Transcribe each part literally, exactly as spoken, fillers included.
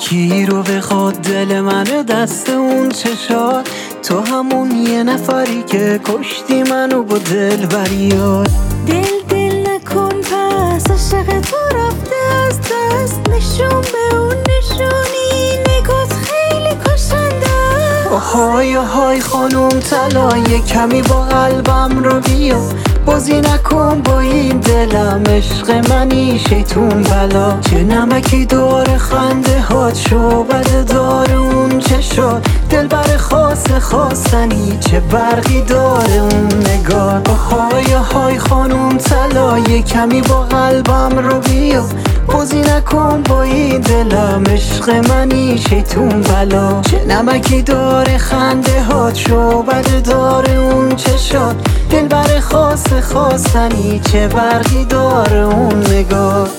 بگیر و بخواد دل منو دست اون چشات. تو همون یه نفری که کشتی منو با دل بریاد. دل دل نکن پس عشق تو رفته از دست. نشون به اون نشونی نگات خیلی کشنده. آهای آهای خانوم طلا یه کمی با قلبم رو بیا. بازی نکن با این دلم، عشق منی شیطون بلا. چه نمکی داره خنده هات، شعبده داره اون چشات. دل بر خاص خواستنی چه برقی داره اون نگاه. آهای آهای خانوم طلا یه کمی با قلبم رو بیا. بازی نکن با این دلم، عشق منی شیطون بلا. چه نمکی داره خنده هات، شعبده داره اون چشات. دل بر خاص خواستنی چه برقی داره اون نگات.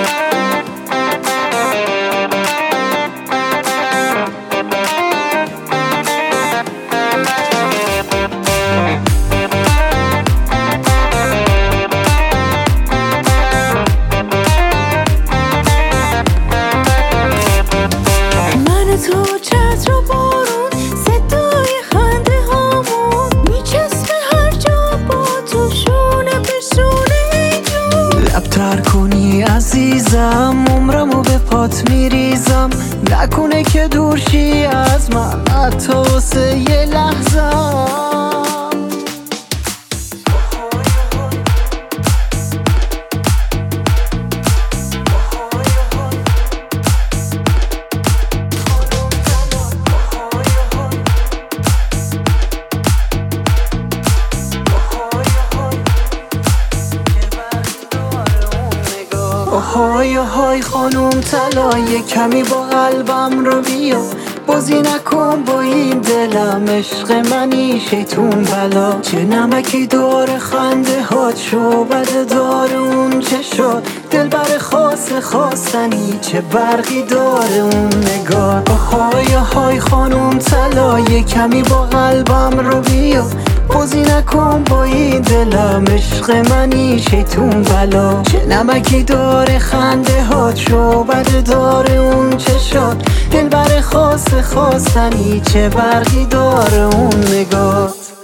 تو چتر و بارون صدای خنده هامون میچسبه هر جا با تو شونه به شونه جون. لبتر کنی عزیزم عمرمو به پات میریزم. نکنه که دورشی از من حتی واسه یه لحظه. آهای آهای خانوم طلا یه کمی با قلبم رو بیا. بازی نکن با این دلم، عشق منی شیطون بلا. چه نمکی داره خنده هات، شعبده داره اون چشات. دل بر خاص خواستنی چه برقی داره اون نگاه. آهای آهای خانوم طلا یه کمی با قلبم رو بیا. بازی نکن با این دلم، عشق منی شیطون بلا. چه نمکی داره خنده هات، شعبده داره اون چشات. دل بر خاص خواستنی چه برقی داره اون نگات.